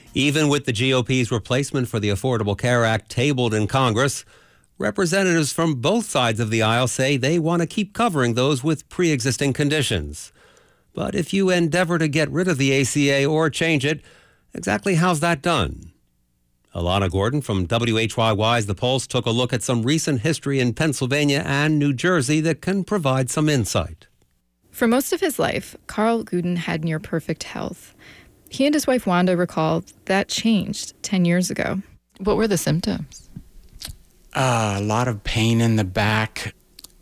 Even with the GOP's replacement for the Affordable Care Act tabled in Congress, representatives from both sides of the aisle say they want to keep covering those with pre-existing conditions. But if you endeavor to get rid of the ACA or change it, exactly how's that done? Alana Gordon from WHYY's The Pulse took a look at some recent history in Pennsylvania and New Jersey that can provide some insight. For most of his life, Carl Guden had near-perfect health. He and his wife Wanda recall that changed 10 years ago. What were the symptoms? A lot of pain in the back,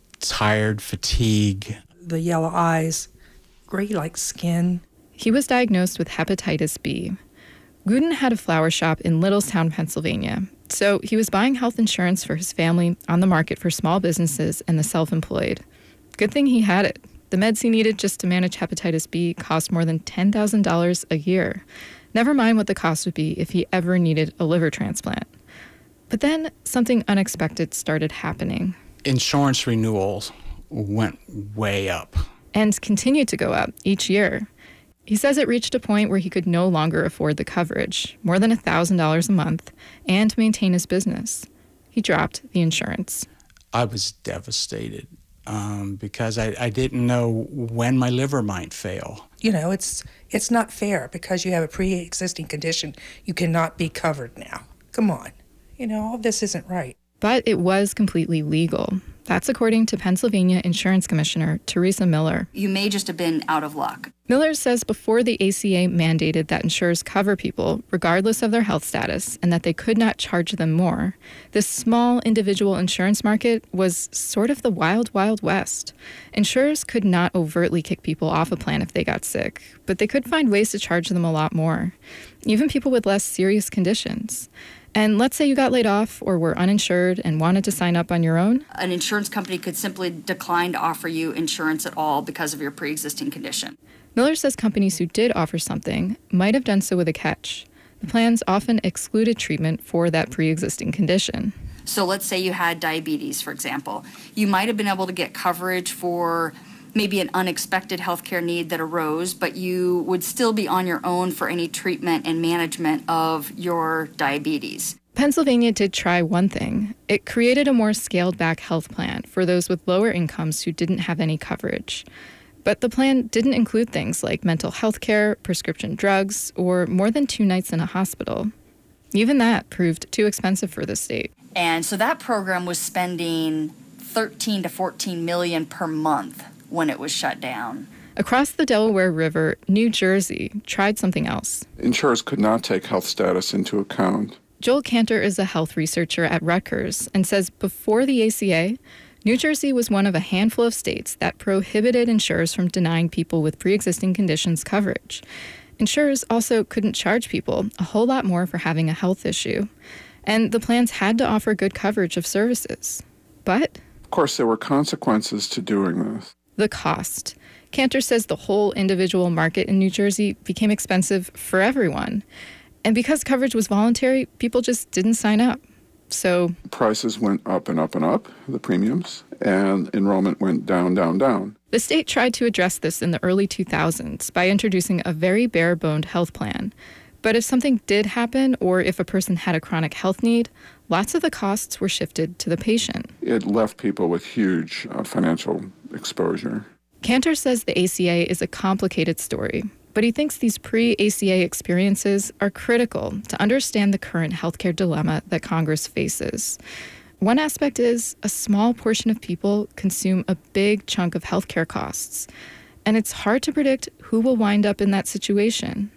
tired, fatigue. The yellow eyes, gray-like skin. He was diagnosed with hepatitis B. Guden had a flower shop in Littlestown, Pennsylvania, so he was buying health insurance for his family on the market for small businesses and the self-employed. Good thing he had it. The meds he needed just to manage hepatitis B cost more than $10,000 a year. Never mind what the cost would be if he ever needed a liver transplant. But then something unexpected started happening. Insurance renewals went way up. And continued to go up each year. He says it reached a point where he could no longer afford the coverage, more than $1,000 a month, and maintain his business. He dropped the insurance. I was devastated because I didn't know when my liver might fail. You know, it's not fair because you have a pre-existing condition. You cannot be covered now. Come on. You know, all this isn't right. But it was completely legal. That's according to Pennsylvania Insurance Commissioner Teresa Miller. You may just have been out of luck. Miller says before the ACA mandated that insurers cover people regardless of their health status and that they could not charge them more, this small individual insurance market was sort of the wild, wild west. Insurers could not overtly kick people off a plan if they got sick, but they could find ways to charge them a lot more, even people with less serious conditions. And let's say you got laid off or were uninsured and wanted to sign up on your own. An insurance company could simply decline to offer you insurance at all because of your pre-existing condition. Miller says companies who did offer something might have done so with a catch. The plans often excluded treatment for that pre-existing condition. So let's say you had diabetes, for example. You might have been able to get coverage for maybe an unexpected healthcare need that arose, but you would still be on your own for any treatment and management of your diabetes. Pennsylvania did try one thing. It created a more scaled-back health plan for those with lower incomes who didn't have any coverage. But the plan didn't include things like mental health care, prescription drugs, or more than 2 nights in a hospital. Even that proved too expensive for the state. And so that program was spending $13 to $14 million per month when it was shut down. Across the Delaware River, New Jersey tried something else. Insurers could not take health status into account. Joel Cantor is a health researcher at Rutgers and says before the ACA, New Jersey was one of a handful of states that prohibited insurers from denying people with pre-existing conditions coverage. Insurers also couldn't charge people a whole lot more for having a health issue. And the plans had to offer good coverage of services. But Of course, there were consequences to doing this. The cost. Cantor says the whole individual market in New Jersey became expensive for everyone. And because coverage was voluntary, people just didn't sign up. So prices went up and up and up, the premiums, and enrollment went down, down, down. The state tried to address this in the early 2000s by introducing a very bare-boned health plan. But if something did happen, or if a person had a chronic health need, lots of the costs were shifted to the patient. It left people with huge financial exposure. Cantor says the ACA is a complicated story, but he thinks these pre-ACA experiences are critical to understand the current healthcare dilemma that Congress faces. One aspect is a small portion of people consume a big chunk of healthcare costs, and it's hard to predict who will wind up in that situation.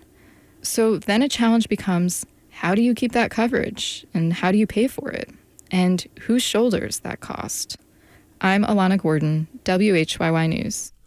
So then a challenge becomes, how do you keep that coverage, and how do you pay for it, and who shoulders that cost? I'm Alana Gordon, WHYY News.